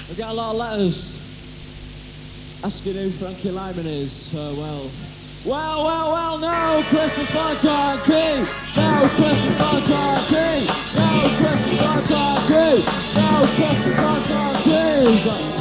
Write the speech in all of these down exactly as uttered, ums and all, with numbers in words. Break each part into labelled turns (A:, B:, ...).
A: We got a lot of letters asking who Frankie Lyman is, so well. Well, well, well, no Christmas for Junkie! No Christmas for Junkie! No Christmas for Junkie! No Christmas for Junkies!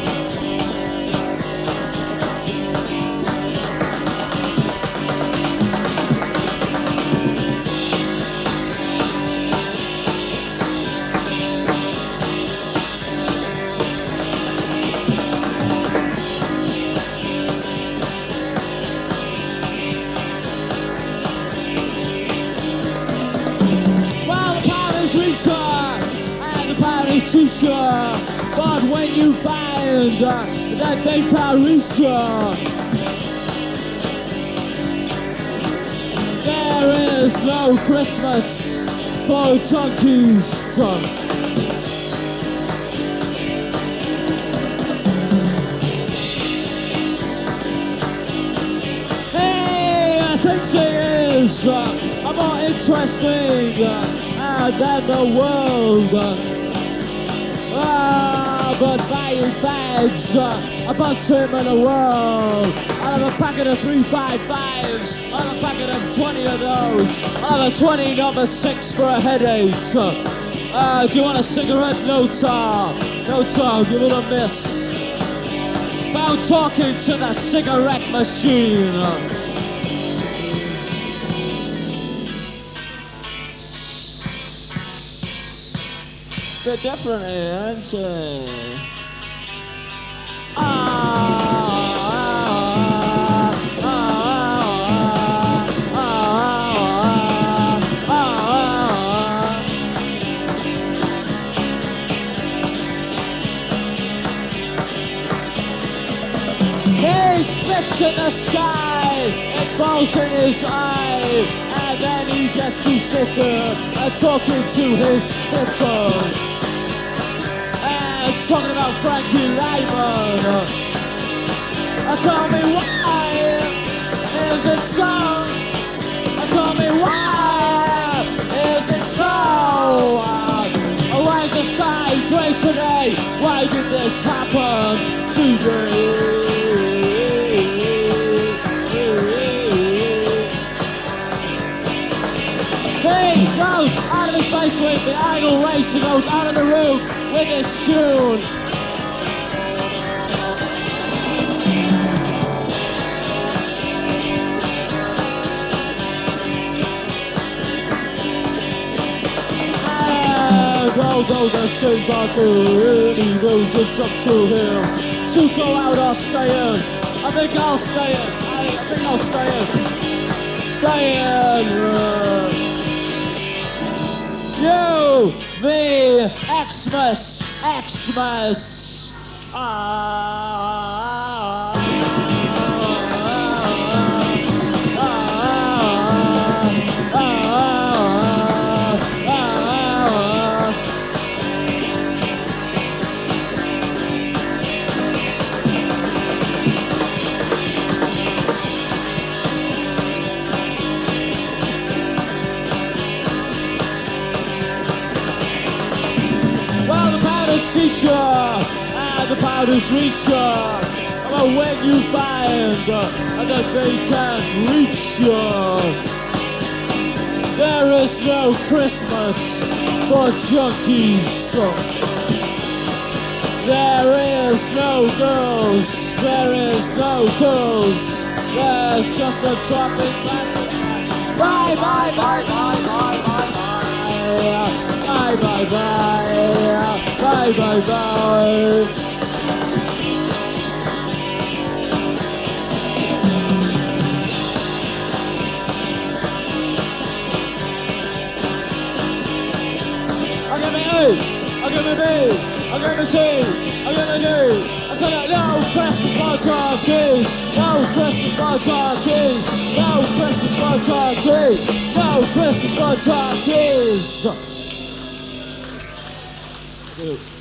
A: Teacher, but when you find uh, that they can't reach you, there is no Christmas for junkies. Hey, I think she is uh, more interesting uh, than the world. Uh, Ah, but buying bags, uh, a bunch him in the world. I'll have a packet of three five fives, I'll have a packet of twenty of those. I'll have a twenty number six for a headache. Uh, do you want a cigarette? No tar, no tar, give it a miss. Found talking to the cigarette machine. Bit different here, isn't it? Ah, ah, ah, ah, ah, ah. He spits in the sky, it falls in his eye, and then he gets to sit there and talking to his spitter. Talking about Frankie Lyman. Uh, tell me why is it so? Uh, tell me why is it so? Uh, why is the sky grey today? Why did this happen today? He goes out of his face with the idle race. He goes out of the room with this tune. And although the skins are good, he knows it's up to him to go out or stay in. I think I'll stay in. I, I think I'll stay in. Stay in. You, the Xmas, Xmas, ah, ah, ah, ah, teacher and the powder's reacher. But when you find uh, that they can't reach you, there is no Christmas for junkies. There is no girls, there is no girls. There's just a drop in plastic. Bye bye bye bye bye bye bye. Bye bye bye. Bye bye bye. I'm gonna eat, I'm gonna be, I'm gonna see, I'm gonna do. I said no Christmas for junkies, no Christmas for junkies, no Christmas for junkies, no Christmas for junkies. Dude.